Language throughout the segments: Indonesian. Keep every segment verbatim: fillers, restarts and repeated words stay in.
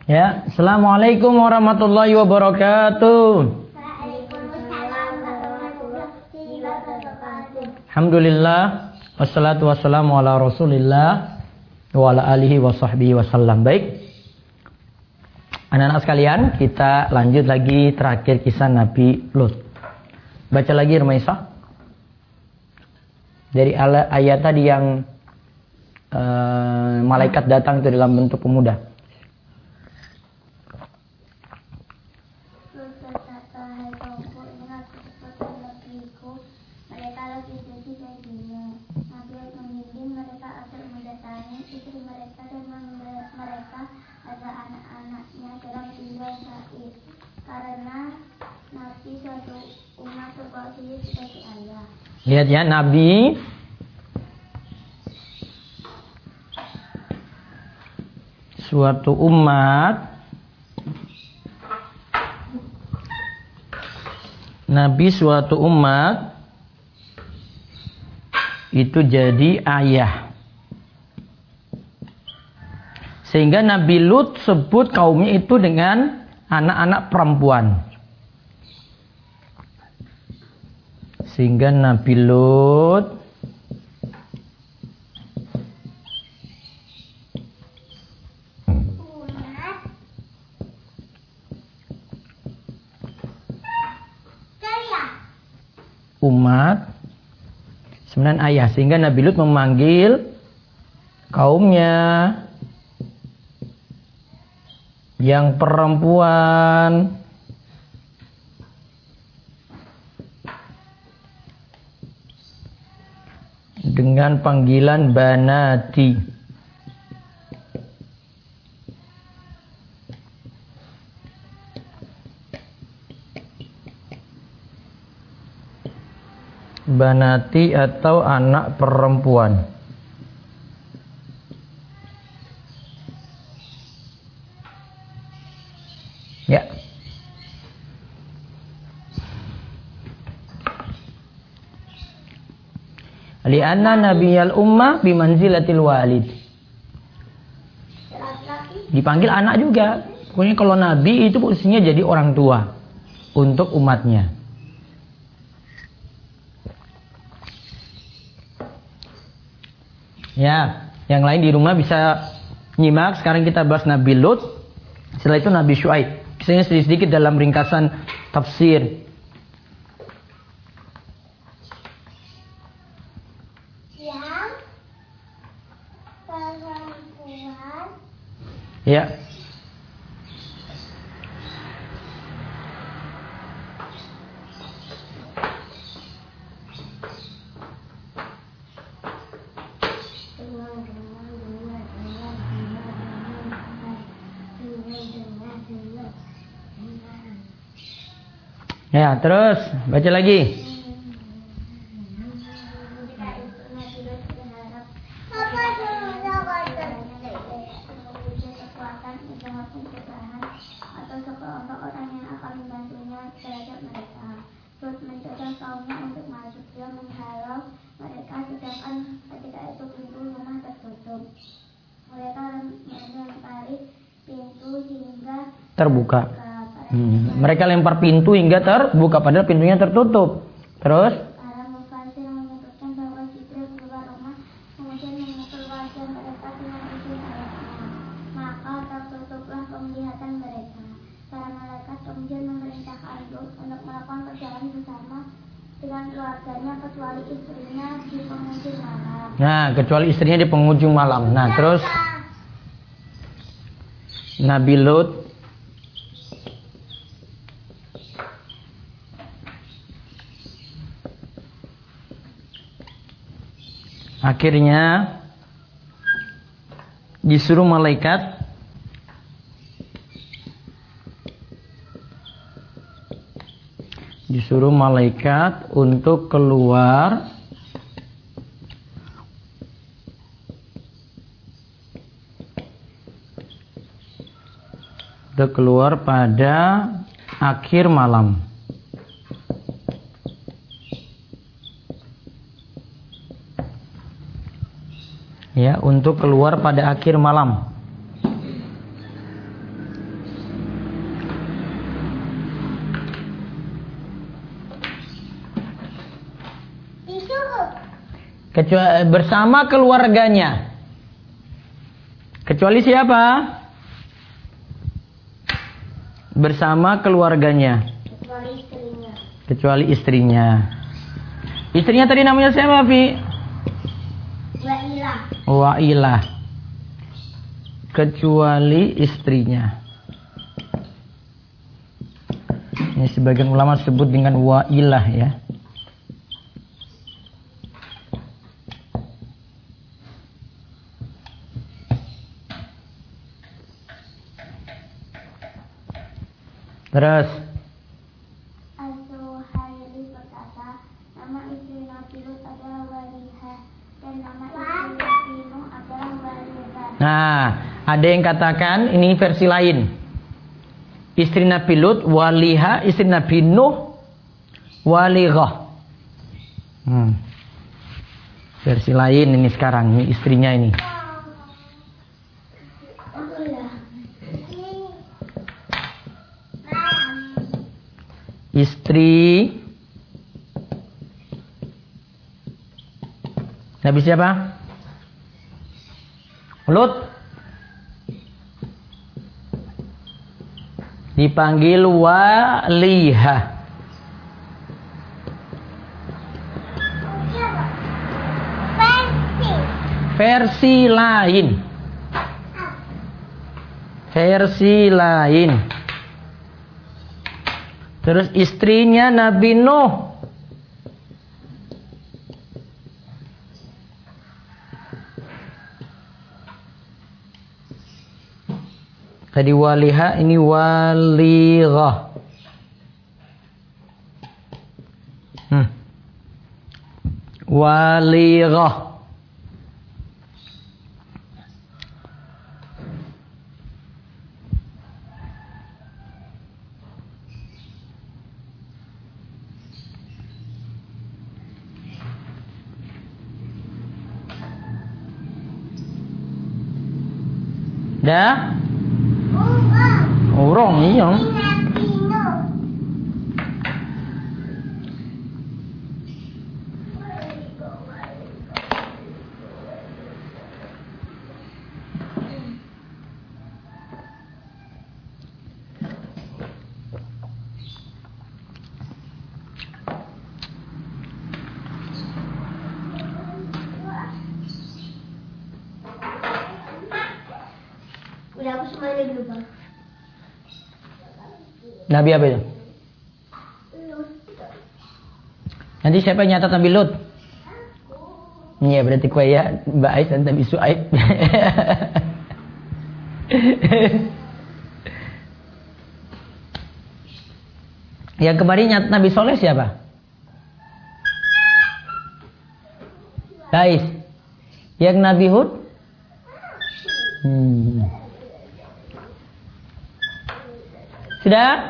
Ya, Assalamualaikum warahmatullahi wabarakatuh. Waalaikumsalam warahmatullahi wabarakatuh. Alhamdulillah, wassalatu wassalamu ala Rasulillah wa ala alihi wa sahbihi wasallam. Baik, anak-anak sekalian, kita lanjut lagi terakhir kisah Nabi Lut. Baca lagi Remaisa. Dari ayat tadi yang uh, malaikat datang itu dalam bentuk pemuda. Lihat ya, Nabi suatu umat Nabi suatu umat itu jadi ayah. Sehingga Nabi Lut sebut kaumnya itu dengan anak-anak perempuan. Sehingga Nabi Lut umat sembilan ayah. Sehingga Nabi Lut memanggil kaumnya yang perempuan dengan panggilan banati. Banati atau anak perempuan. Ya. Lianna nabiyal ummah bimanzilatil walid. Dipanggil anak juga. Pokoknya kalau nabi itu posisinya jadi orang tua untuk umatnya. Ya, yang lain di rumah bisa nyimak. Sekarang kita bahas Nabi Lut. Setelah itu Nabi Syuaib. Misalnya sedikit-sedikit dalam ringkasan tafsir. Ya. Ya, terus baca lagi. Terbuka. Hmm. Mereka lempar pintu hingga terbuka padahal pintunya tertutup. Terus? Para mufasir menyebutkan bahwa Jibril keluar rumah kemudian memukul wajah mereka dengan ujung ayatnya. Maka tertutuplah penglihatan mereka. Para malaikat kemudian memerintahkan Lut untuk melakukan perjalanan bersama dengan keluarganya kecuali istrinya di penghujung malam. Nah, kecuali istrinya di penghujung malam. Nah, terus Nabi Lut akhirnya disuruh malaikat disuruh malaikat untuk keluar untuk keluar pada akhir malam. Ya, untuk keluar pada akhir malam. Kecuali bersama keluarganya. Kecuali siapa? Bersama keluarganya. Kecuali istrinya. Kecuali istrinya. Istrinya tadi namanya siapa, Fi? Wa'ilah. Wa'ilah. Kecuali istrinya. Ini sebagian ulama sebut dengan wa'ilah ya. Terus Az-Zuhairi berkata, nama istri Nabi Lut adalah Walihah dan nama istri Nabi Nuh adalah Walihah. Nah, ada yang katakan ini versi lain. Istri Nabi Lut Walihah, istri Nabi Nuh Walighah. Hmm. Versi lain ini sekarang, ini istrinya ini. Istri Nabi siapa? Lut. Dipanggil Walihah. Versi lain. Versi lain. Terus istrinya Nabi Nuh. Tadi Walihah, ini Walighah. Hmm. Walighah. Dah? Urung iya. Udah aku semuanya dulu bang. Nabi apa itu? Nanti siapa yang nyatat Nabi Lut? Iya berarti kue ya Mbak Ais dan Nabi Su'aib. Yang kemarin nyatat Nabi Soleh siapa? Ais. Yang Nabi Hud? Hmm. Sudah?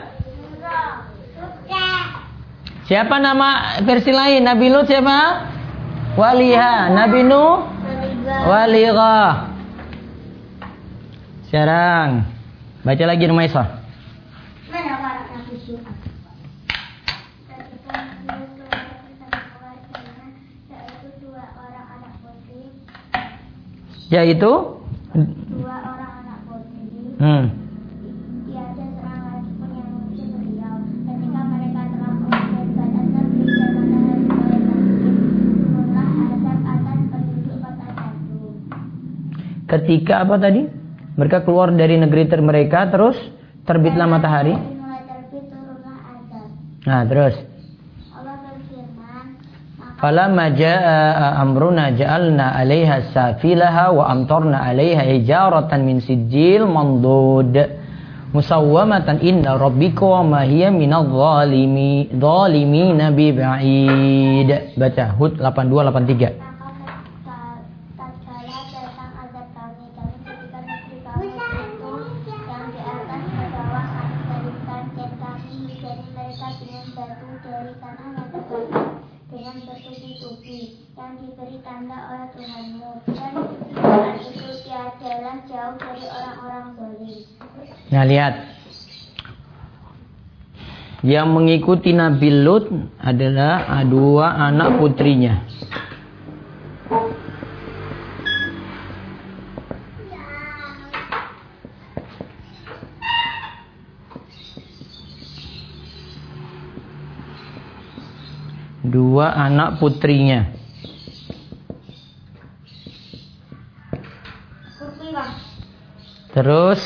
Siapa nama versi lain? Nabi Lut siapa? Walihah. Nabi Nuh? Walighah. Sekarang baca lagi Numaisah. Mana para Nabi Syu'aib? Yaitu dua orang anak putri. Hmm. Tiada seorang lagi pun yang mengusir beliau. Ketika mereka telah mengumpulkan azab di zaman hari mulai bangkit, turunlah azab atas penduduk kota Sadu. Ketika apa tadi? Mereka keluar dari negeri ter mereka terus terbitlah matahari. Mulai terbit turunlah azab. Nah, terus Allah berfirman, maka falamma jaa amruna ja'alna 'alaiha safilaha wa amtarna 'alaiha hijaratan min sijil mandud musawwamatan inda rabbika wa ma hiya minadh zalimi zalimina bi ba'id. Baca Hud delapan puluh dua delapan puluh tiga. tatkala datang azab kami, kami jadikan negeri kamu itu yang di atas ke bawah kami berikan dan kami hujani mereka dengan batu dari tanah yang terbakar dengan bertubi-tubi yang diberi tanda oleh Tuhanmu, dan Tuhan itu tiadalah jauh dari orang-orang zalim. Nah, lihat. Yang mengikuti Nabi Lut adalah dua anak putrinya. dua anak putrinya. Terus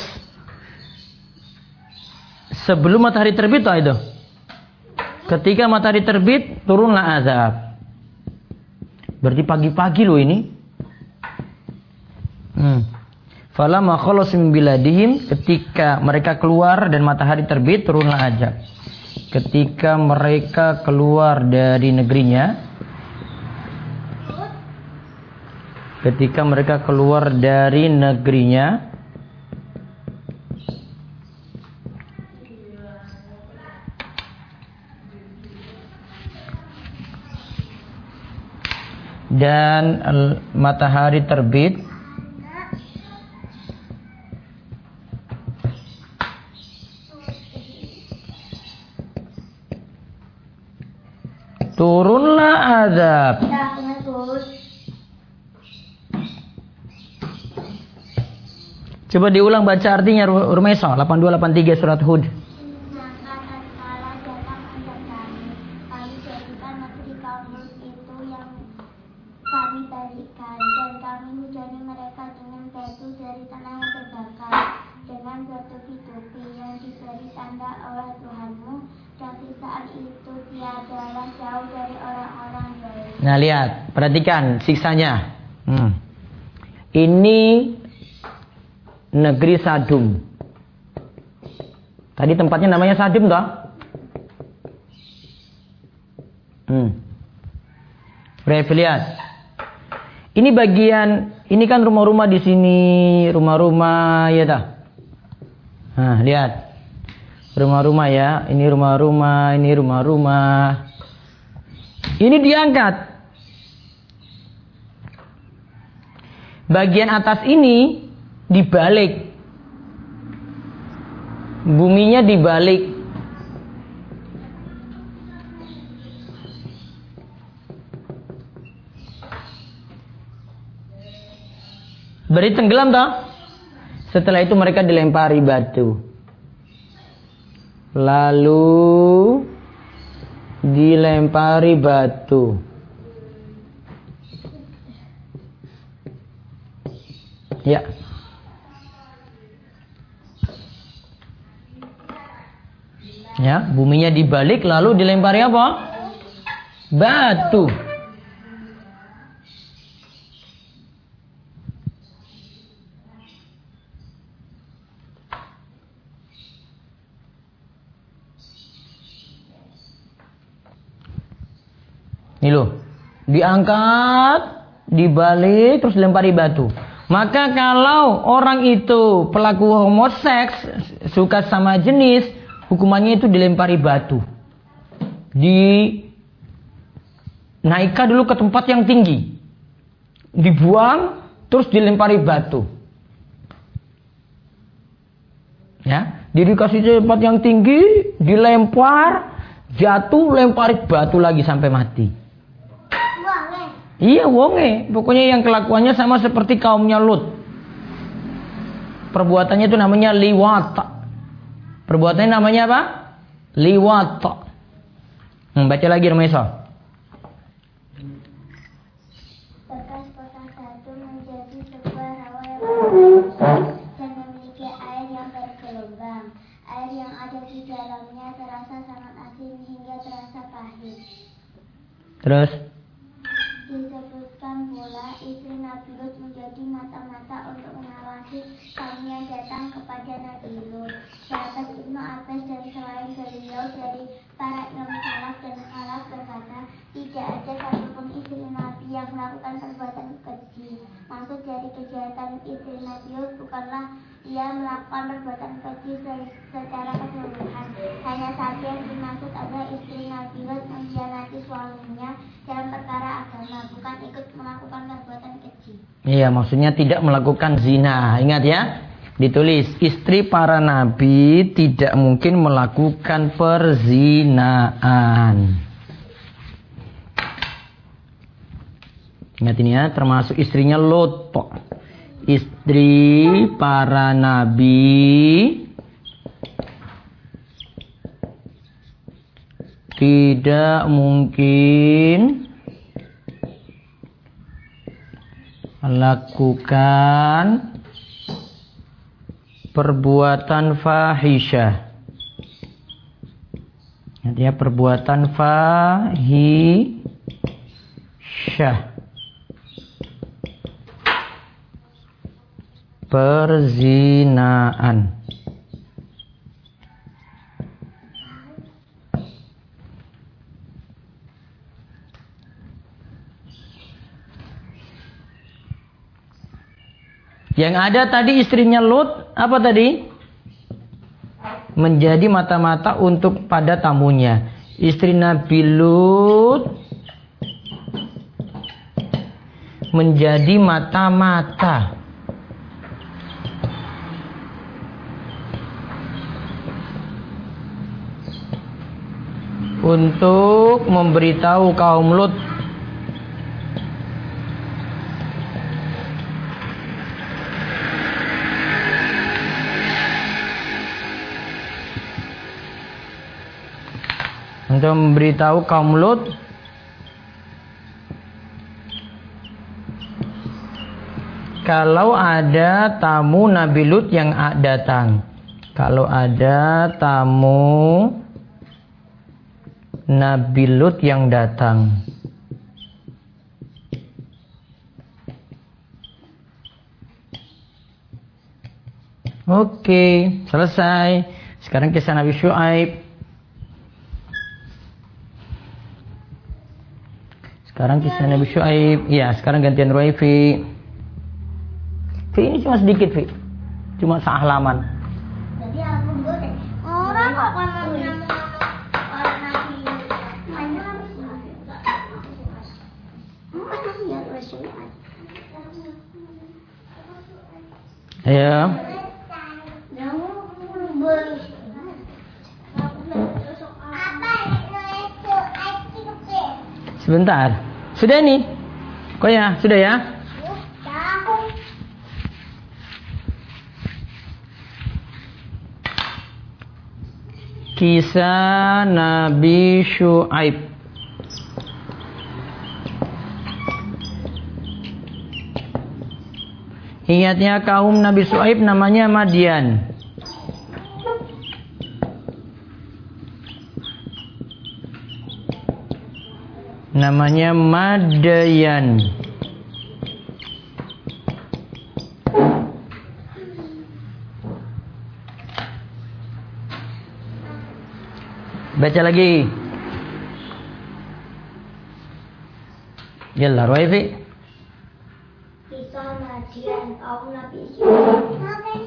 sebelum matahari terbit toh itu. Ketika matahari terbit turunlah azab. Berarti pagi-pagi loh ini. Hmm. Falamma khalasu min biladihim, ketika mereka keluar dan matahari terbit turunlah azab. Ketika mereka keluar dari negerinya, ketika mereka keluar dari negerinya, dan matahari terbit, turunlah azab. Coba diulang baca artinya Rumesa delapan dua delapan tiga surat Hud. Nah lihat, perhatikan siksanya. Hmm. Ini negeri Sadum. Tadi tempatnya namanya Sadum toh? Hmm. Lihat. Ini bagian, ini kan rumah-rumah di sini, rumah-rumah ya dah. Nah lihat, rumah-rumah ya. Ini rumah-rumah, ini rumah-rumah. Ini diangkat. Bagian atas ini dibalik. Buminya dibalik. Beri tenggelam toh? Setelah itu mereka dilempari batu. Lalu dilempari batu. Ya. Ya, buminya dibalik lalu dilempari apa? Batu. Ini loh, diangkat, dibalik, terus dilempari batu. Maka kalau orang itu pelaku homoseks, suka sama jenis, hukumannya itu dilempari batu. Dinaikkan dulu ke tempat yang tinggi. Dibuang, terus dilempari batu. Ya, jadi dikasih tempat yang tinggi, dilempar, jatuh, lempari batu lagi sampai mati. Iya wonge, pokoknya yang kelakuannya sama seperti kaumnya Lut. Perbuatannya itu namanya liwat. Perbuatannya namanya apa? Liwat. Hmm, baca lagi Rumesa. Bekas kota satu menjadi sebuah rawa yang besar dan memiliki air yang bergelombang. Air yang ada di dalamnya terasa sangat asin hingga terasa pahit. Terus? Disebutkan pula istri Nabi Lut menjadi mata-mata untuk mengawasi kaum yang datang kepada Nabi Lut. Sahabat Ibnu Abbas dan selain beliau dari para imam salaf dan khalaf berkata, tidak ada satupun istri Nabi yang melakukan perbuatan keji. Maksud dari kejahatan istri Nabi Lut bukanlah ia melakukan perbuatan keji secara keseluruhan. Hanya saja yang dimaksud adalah istri Nabi Lut mengkhianati suaminya dalam perkara agama, bukan ikut melakukan perbuatan keji. Iya, maksudnya tidak melakukan zina. Ingat ya, ditulis istri para nabi tidak mungkin melakukan perzinaan. Ingat ini ya, termasuk istrinya Lot. Istri para nabi tidak mungkin melakukan perbuatan fahisyah. Artinya perbuatan fahisyah, perzinaan. Yang ada tadi istrinya Lut, apa tadi? Menjadi mata-mata untuk pada tamunya. Istri Nabi Lut menjadi mata-mata untuk memberitahu kaum Lut untuk memberitahu kaum Lut kalau ada tamu Nabi Lut yang datang. Kalau ada tamu Nabi Lut yang datang. Oke, selesai. Sekarang kisah Nabi Syuaib. Sekarang kisah Nabi Syuaib. Iya, sekarang gantian Roy, Fi. Fi ini cuma sedikit, Fi. Cuma sehalaman. Jadi aku boleh. Orang kok kalau orang Nabi hanya harus mana sih ya Rasulullah. Ayo. Sebentar. Sudah nih. Kok ya? Sudah ya? Kisah Nabi Syuaib. Ingatnya kaum Nabi Syuaib namanya Madian. Namanya Madayan. Baca lagi. Yalla, Roifi. Kisah Madian kaum Nabi Syuaib.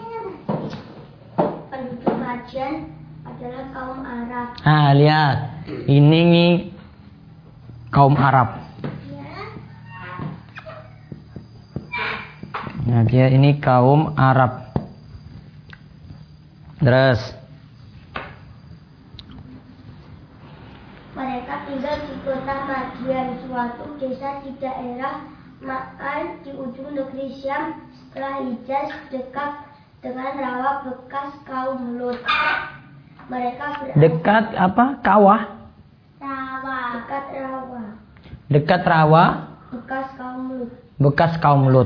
Penduduk Madian adalah kaum Arab. Ah, lihat. Ini nih kaum Arab. Nah, dia ini kaum Arab. Terus mereka tinggal di kota Madian, suatu desa di daerah Ma'an di ujung negeri Syam setelah Hijaz, dekat dengan rawa bekas kaum Lut. Mereka berada dekat apa? Kawah? rawa, dekat rawa, Dekat rawa bekas kaum Lut. bekas kaum Lut.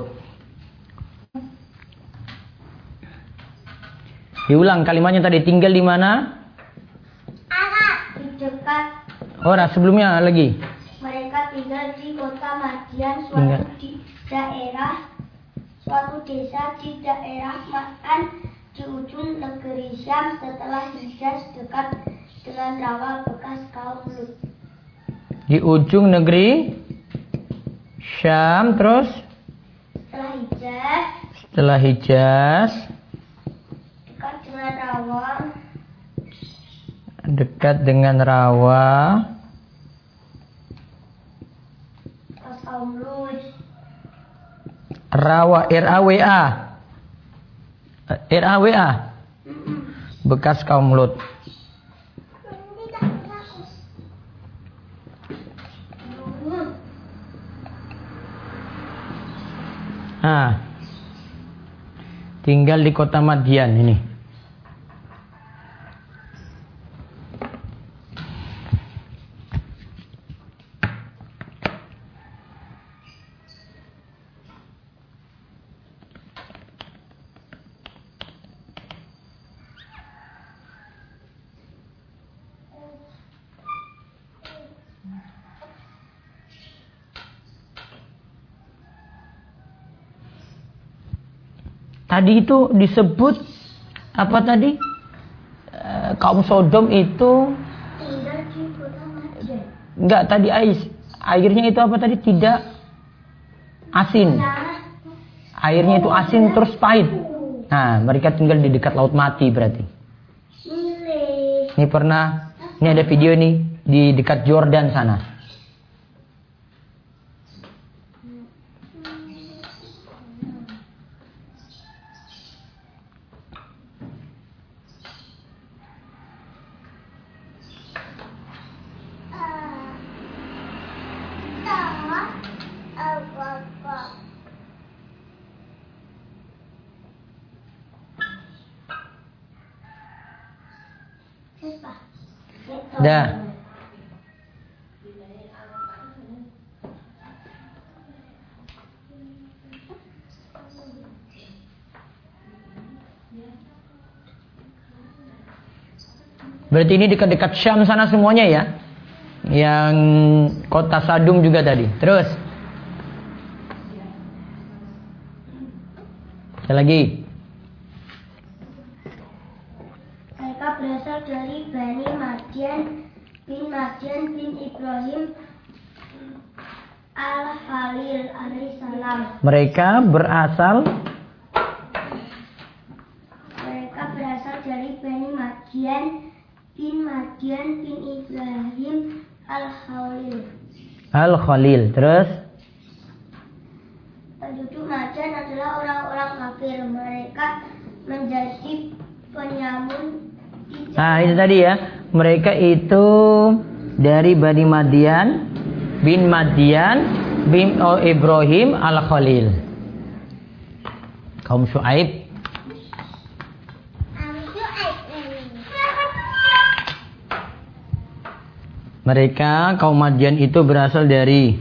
Diulang kalimatnya tadi, tinggal di mana? Di dekat. Oh, nah, sebelumnya lagi. Mereka tinggal di kota Madian, suatu Tinggal. di daerah, suatu desa di daerah Ma'an di ujung negeri Syam setelah Hijaz, dekat dengan rawa bekas kaum Lut. Di ujung negeri Syam, terus Setelah Hijaz, setelah Hijaz, dekat dengan rawa dekat dengan rawa bekas kaum Lut. rawa R A W A R A W A bekas kaum Lut. Nah, tinggal di kota Madian ini. tadi itu disebut apa tadi? E, kaum Sodom itu enggak tadi ais. Airnya itu apa tadi? Tidak asin. Airnya itu asin terus pahit. Nah, mereka tinggal di dekat laut mati berarti. Ini pernah, ini ada video nih di dekat Jordan sana. Dah. Berarti ini dekat-dekat Syam sana semuanya ya. Yang kota Sadum juga tadi. Terus. Ada lagi. Mereka berasal dari Bani Madian bin Madian bin Ibrahim al-Khalil alaihissalam. Mereka berasal Mereka berasal dari Bani Madian bin Madian bin Ibrahim al-Khalil. Al-Khalil. Terus. Penduduk Madian adalah orang-orang kafir. Mereka menjadi penyamun di jalan. Nah itu tadi ya. Mereka itu dari Bani Madian bin Madian bin Ibrahim al-Khalil. Kaum Syuaib. Mereka kaum Madian itu berasal dari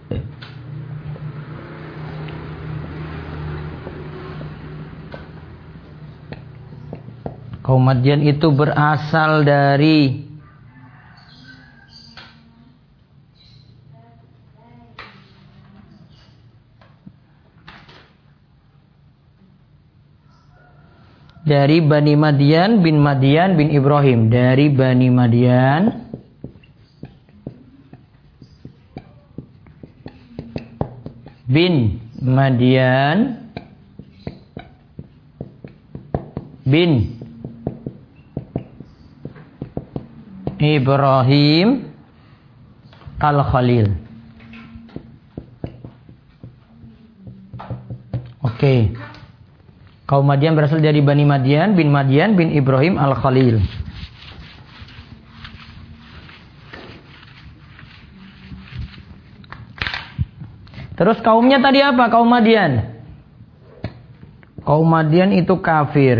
Kaum Madian itu berasal dari dari Bani Madian bin Madian bin Ibrahim. Dari Bani Madian bin Madian bin Ibrahim al-Khalil. Oke. Kaum Madian berasal dari Bani Madian bin Madian bin Ibrahim al-Khalil. Terus kaumnya tadi apa? Kaum Madian. Kaum Madian itu kafir.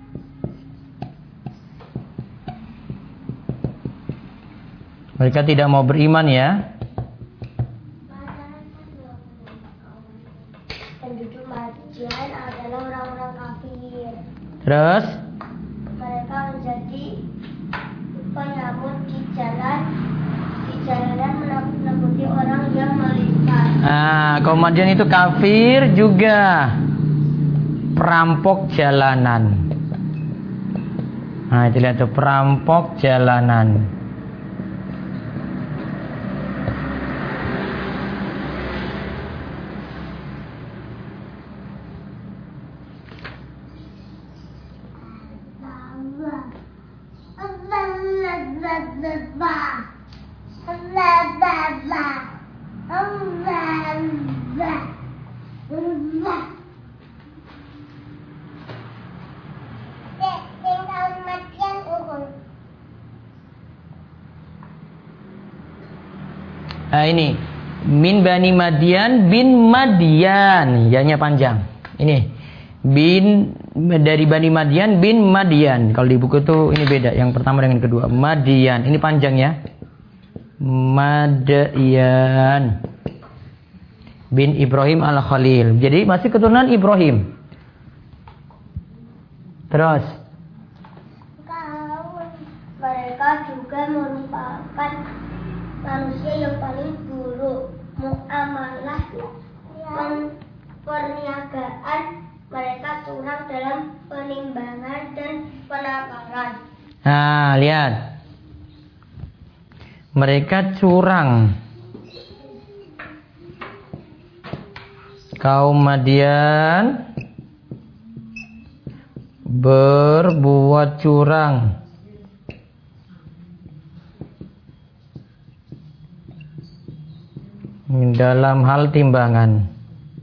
Mereka tidak mau beriman ya. Penduduk Madian adalah orang-orang kafir. Terus? Mereka menjadi penyamun di jalan, di jalanan menakut-nakuti orang yang melintas. Nah, kaum Madian itu kafir juga perampok jalanan. Nah, itu lihat tuh perampok jalanan. Nah ini min Bani Madian bin Madian, ya-nya panjang. Ini bin dari Bani Madian bin Madian. Kalau di buku itu ini beda, yang pertama dengan kedua. Madian, ini panjang ya. Madian bin Ibrahim al-Khalil. Jadi masih keturunan Ibrahim. Terus mereka juga merupakan manusia yang paling buruk muamalah, perniagaan mereka curang dalam penimbangan dan penakaran. Nah, lihat. Mereka curang. Kaum Madian berbuat curang dalam hal timbangan.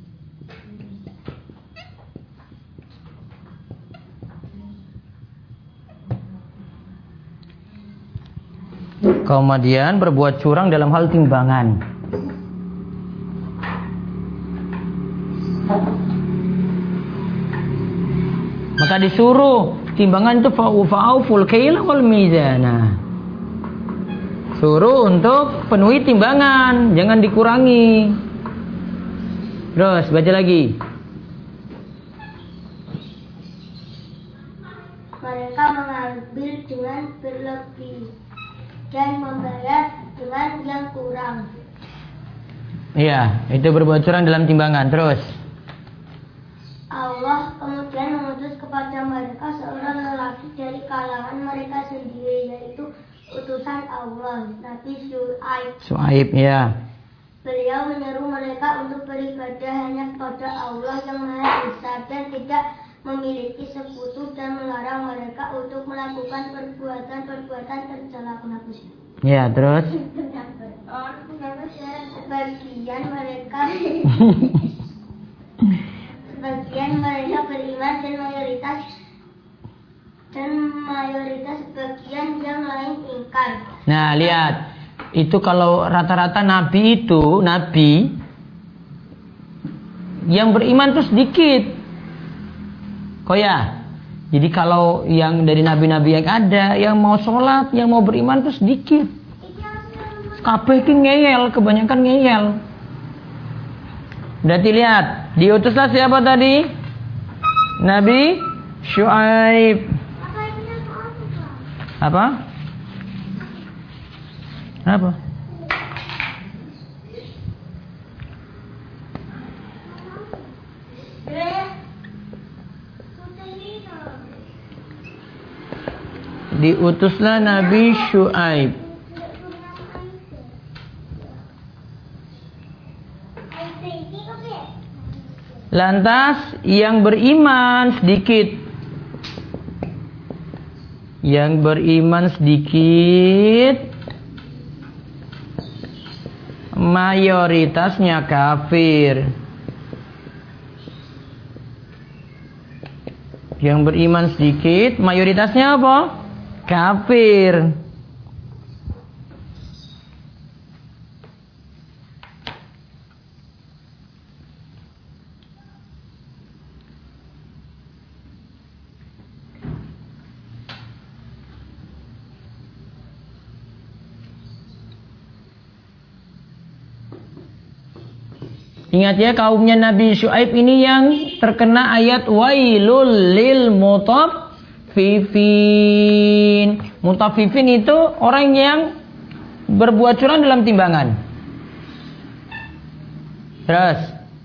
Kaum Madian berbuat curang dalam hal timbangan. Maka disuruh timbangan itu fa'uful kaila wal mizana. Suruh untuk penuhi timbangan, jangan dikurangi. Terus baca lagi. Mereka mengambil dengan berlebih dan membayar dengan yang kurang. Iya, itu berbuat curang dalam timbangan. Terus Allah kemudian mengutus kepada mereka seorang lelaki dari kalangan mereka sendiri, yaitu utusan Allah, Nabi Syuaib. Syuaib, ya. Beliau menyeru mereka untuk beribadah hanya kepada Allah yang Maha Esa dan tidak memiliki sekutu, dan melarang mereka untuk melakukan perbuatan-perbuatan tercela. Ya, terus sebagian mereka sebagian mereka beriman dan mayoritas dan mayoritas sebagian yang lain ingkar. Nah, lihat. Itu kalau rata-rata nabi itu, nabi yang beriman itu sedikit. Kok ya? Jadi kalau yang dari nabi-nabi yang ada, yang mau sholat, yang mau beriman itu sedikit. Kabeh ki ngeyel, kebanyakan ngeyel. Berarti lihat, diutuslah siapa tadi? Nabi Syuaib. Apa? Apa? Diutuslah Nabi Syuaib. Lantas yang beriman sedikit. Yang beriman sedikit, mayoritasnya kafir. Yang beriman sedikit, mayoritasnya apa? Kafir. Ingat ya, kaumnya Nabi Syuaib ini yang terkena ayat wailul lil mutaffifin. Mutaffifin itu orang yang berbuat curang dalam timbangan. Terus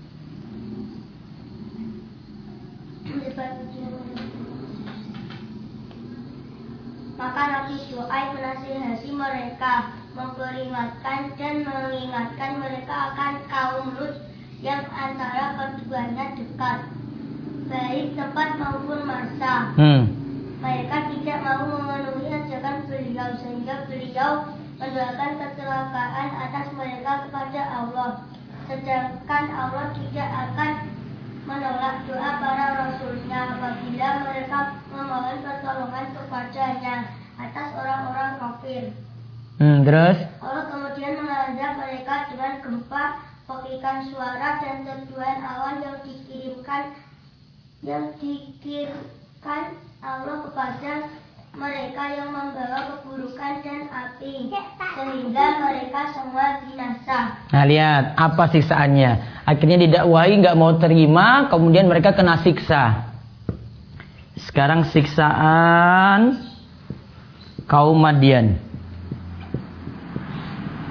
maka Nabi Syuaib menasihati mereka, memperingatkan dan mengingatkan mereka akan kaum Lut yang antara keduanya dekat, baik tempat maupun masa. Hmm. Mereka tidak mau memenuhi ajakan beliau, sehingga beliau mendoakan kecelakaan atas mereka kepada Allah. Sedangkan Allah tidak akan menolak doa para rasulnya apabila mereka memohon pertolongan kepadanya atas orang-orang kafir. Hmm, terus Allah kemudian mengazab mereka dengan gempa, pengikan suara, dan teduhan awan yang dikirimkan yang dikirimkan Allah kepada mereka yang membawa keburukan dan api, sehingga mereka semua binasa. Nah, lihat apa siksaannya. Akhirnya didakwahi nggak mau terima, kemudian mereka kena siksa. Sekarang siksaan kaum Madian.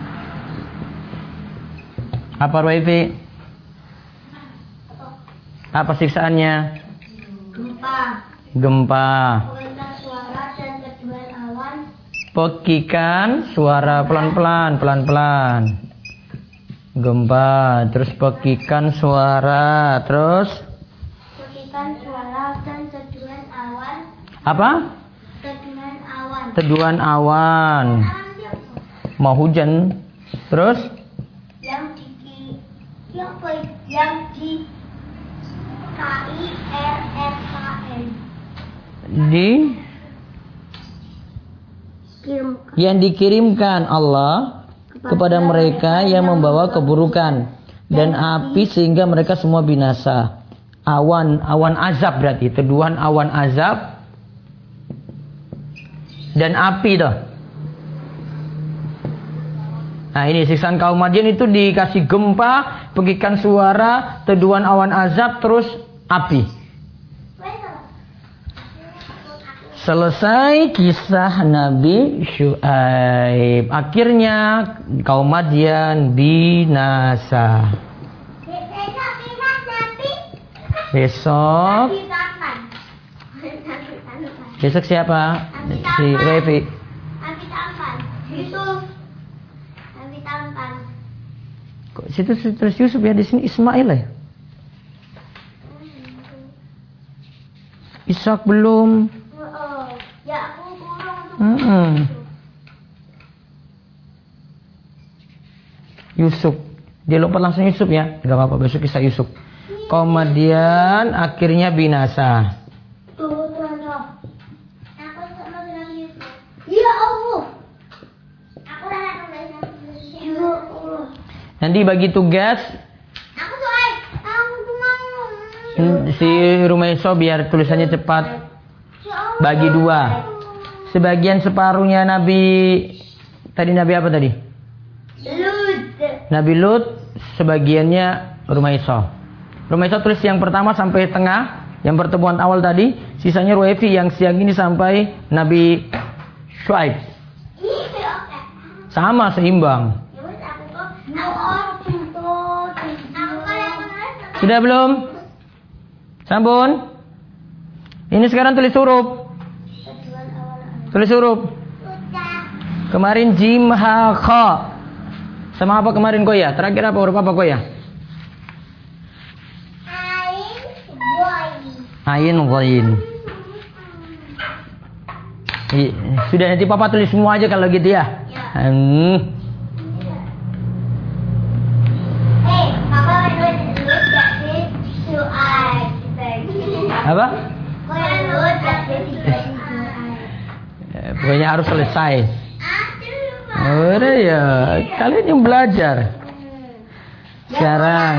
Apa Raifi? Apa siksaannya? Gempa. Gempa. Pekikan suara dan teduhan awan. Pekikan suara pelan-pelan, pelan-pelan. Gempa, terus pekikan suara, terus Pekikan suara dan teduhan awan. apa? Teduhan awan. Teduhan awan. Mau hujan. Terus Yang di yang yang di K I R S K N. di Kirim yang dikirimkan Allah kepada mereka yang membawa keburukan dan api sehingga mereka semua binasa. Awan, awan azab berarti, teduhan awan azab dan api toh. Nah ini siksaan kaum Madian itu dikasih gempa, pekikan suara, teduhan awan azab, terus api. Selesai kisah Nabi Syuaib. Akhirnya kaum Madian binasa. Besok Besok siapa? Si Revi. Nabi Tampan. Yusuf. Nabi Tampan. Kok situ terus Yusuf ya, di sini Ismail ya? Ishak belum. Oh, ya aku kurang untuk Mm-mm. Yusuf. Dia lupa langsung Yusuf ya. Gak apa-apa, besok kisah Yusuf. Kemudian akhirnya binasa. Tuh, Tuhan Allah. Aku sama dengan Yusuf. Ya Allah. Aku udah datang dari sana. Ya Allah. Nanti bagi tugas Aku tuh ay. Aku tuh mau. si Rumaiso biar tulisannya cepat. Ya Allah. Bagi dua. Sebagian separuhnya Nabi tadi Nabi apa tadi? Lut. Nabi Lut, sebagiannya Rumaiso. Rumaiso tulis yang pertama sampai tengah, yang pertemuan awal tadi. Sisanya Ruefi yang siang ini sampai Nabi Syuaib. Iya, oke. Sama, seimbang. Ya wes aku kok. Aku tuntut. Aku kayak menulis. Sudah belum? Sampun? Ini sekarang tulis huruf. Tujuan awal. Tulis huruf. Udah. Kemarin jim ha kha. Sama apa kemarin koya? Terakhir apa huruf apa koya? Ain boy. Ain ghain. I- Sudah nanti papa tulis semua aja kalau gitu ya. Ya. Hmm. Eh, papa menulis dulu jadi Syuaib. Apa? Kau yang nulis jadi Syuaib. Eh, Pokoknya harus selesai. Aduh, Udah ya, kalian yang belajar. Sekarang.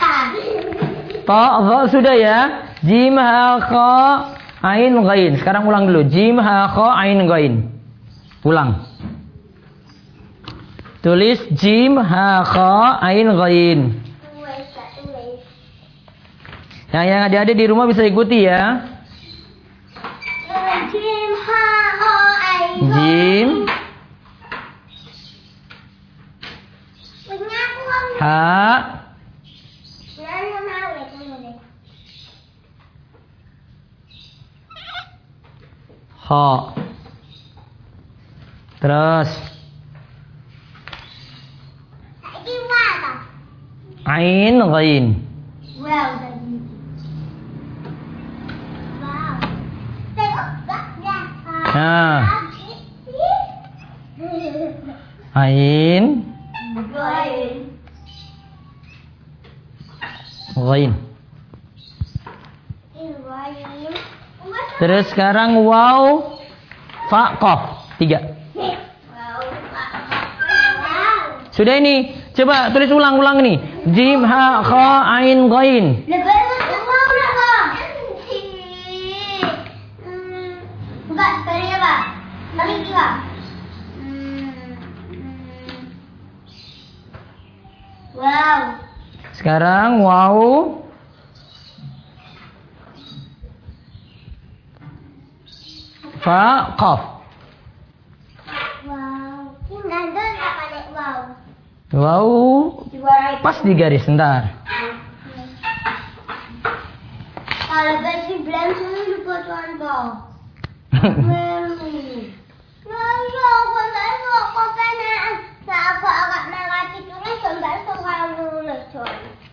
Ta, dha sudah ya. Jim ha kha ain ghain. Sekarang ulang dulu. Jim ha kha ain ghain. Ulang. Tulis jim ha kha ain ghain. Yang yang adik-adik di rumah bisa ikuti ya. Jim ha ho ain. Jim Punya aku kan. ha Jangan mau ya kamu deh. kha. Terus Saiki wae. ain ghain. Wow, tadi. Wow. Tengok gak ya? Nah, ain Goin. ghain. Goin. Terus sekarang waw fa qaf. Tiga. Wow. Wow. Sudah ini. Coba tulis ulang-ulang nih. Jim ha kha ain ghain. Lebar mau berapa? Hmm. Buka sekali ya, Pak. Sekali tiga. Hmm. Wow. Sekarang waw fa qaf. Wow. Nanda nggak pakai wow. Waw Juara itu. pas di garis, sebentar. Kalau besi bilang sudah lupa tuan kau. Nggak, aku tak suka kau pernah. Tak aku agak negatif tulis sampai sekarang nulis tuan.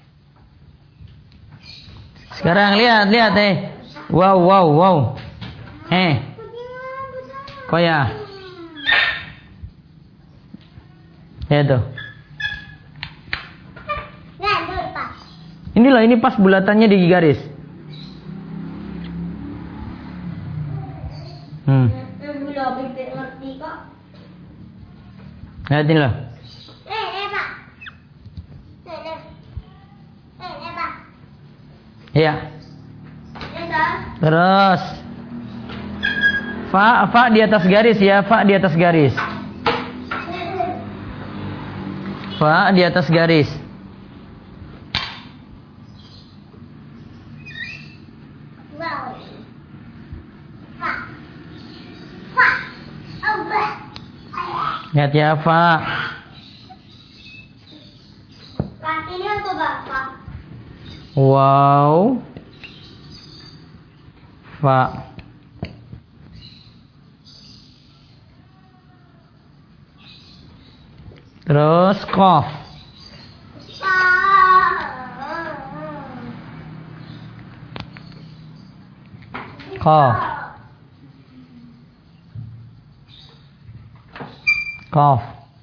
Sekarang lihat, lihat eh. Wow, wow, wow. Eh. Koya. Ya tuh. Nah, itu pas. Ini loh, ini pas bulatannya di garis. Hmm. Belum bibir ngerti kok. Lihat ini loh. Eh, eh, Pak. Eh, eh. Eh, eh, Pak. Iya. Eh, Pak. Terus. Fa, fa di atas garis ya, fa di atas garis. Fa di atas garis. Wow. Pak. Pak. Oh, Pak. Lihat ya, fa. Pak, ini untuk Bapak. Wow. Fa. Terus qaf. Qaf. Qaf.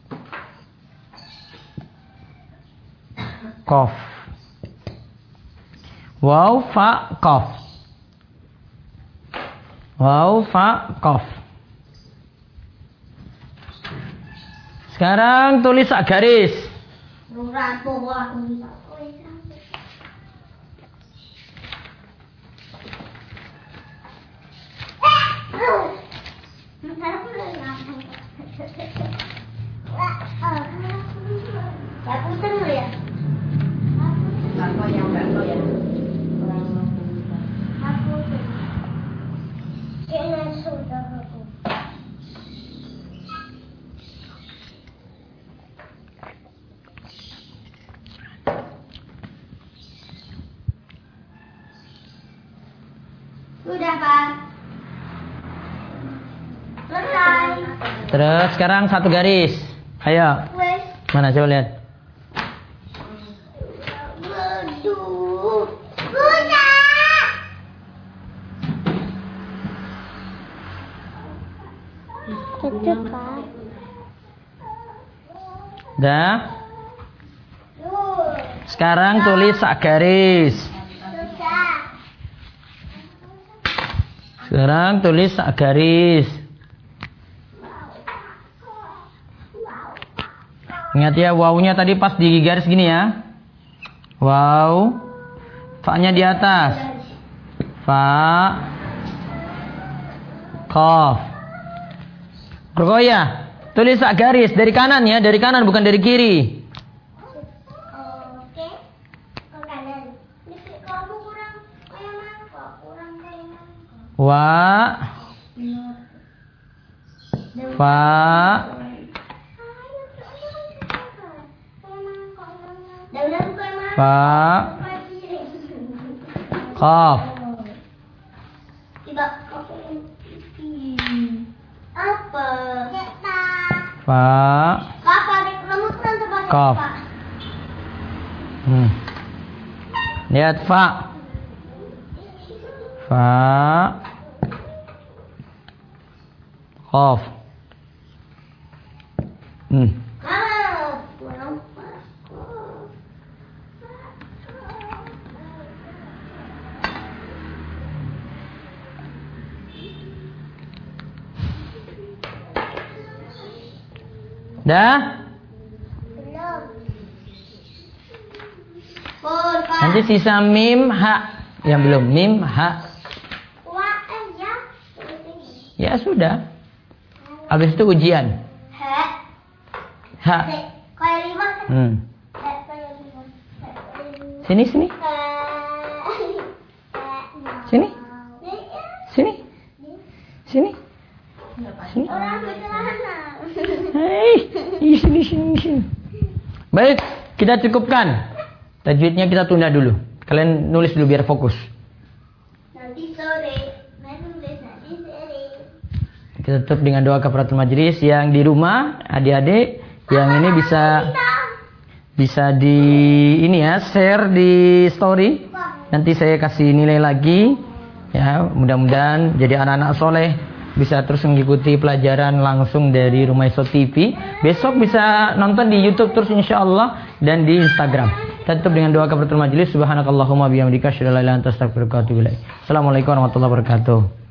Qaf. Waw, fa, qaf. Waw, fa, qaf. Sekarang tulis sak garis. Ya putar dulu ya. Bangko yang bangko ya. Aku kena sudah aku. Sudah, Pak. Selesai. Terus sekarang satu garis. Ayo. Wes. Mana coba lihat. Waduh. Buta. Tutup, Pak. Dah. Tuh. Sekarang tulis sak garis. Sudah. Sekarang tulis sak garis. Ingat ya, wawnya tadi pas di garis gini ya. Wow. Fa-nya di atas. Fa. Qaf. Rogoya. Tulis sak garis dari kanan ya, dari kanan bukan dari kiri. Oke. Ke kanan. Lipstick kamu kurang kayak mangkok, kurang kayak mangkok. Wa. Fa. Fa. Qaf. Tidak. Apa? Fa. Apa? Remutan coba. Qaf. Hmm. Lihat fa. Fa. Qaf. Hmm. Dah? Belum. Nanti sisa mim, ha. Yang belum, mim, ha. Wah, eh, ya. Ya sudah. Habis itu ujian. Ha. Ha. Kayak lima kan? Hmm. Ha, kayak lima. Ha, kayak lima. Sini, sini. Ha. Ha, Sini. Sini. Sini. Sini. Orang bercelana. Hei, di sini, sini, sini. Baik, kita cukupkan. Tajwidnya kita tunda dulu. Kalian nulis dulu biar fokus. Kita tutup dengan doa kafaratul majelis. Yang di rumah, adik-adik yang ini bisa bisa di ini ya, share di story. Nanti saya kasih nilai lagi. Ya, mudah-mudahan jadi anak-anak soleh, bisa terus mengikuti pelajaran langsung dari Rumah Iso T V. Besok bisa nonton di YouTube terus insyaallah dan di Instagram. Kita tutup dengan doa kafaratul majelis. Subhanakallahumma bihamdika asyhadu an la ilaha illa anta astaghfiruka wa atubu ilaik. Assalamualaikum warahmatullahi wabarakatuh.